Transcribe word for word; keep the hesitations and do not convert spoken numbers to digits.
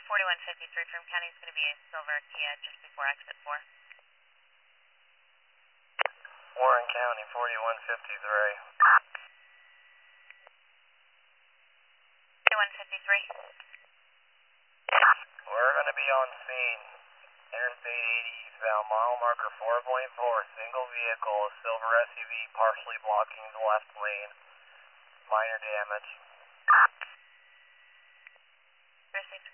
forty-one fifty-three from County is going to be a silver Kia just before exit four. Warren County, forty-one fifty-three. forty-one fifty-three. We're going to be on scene. Interstate eighty eastbound, mile marker four point four, single vehicle, a silver S U V partially blocking the left lane. Minor damage. Received.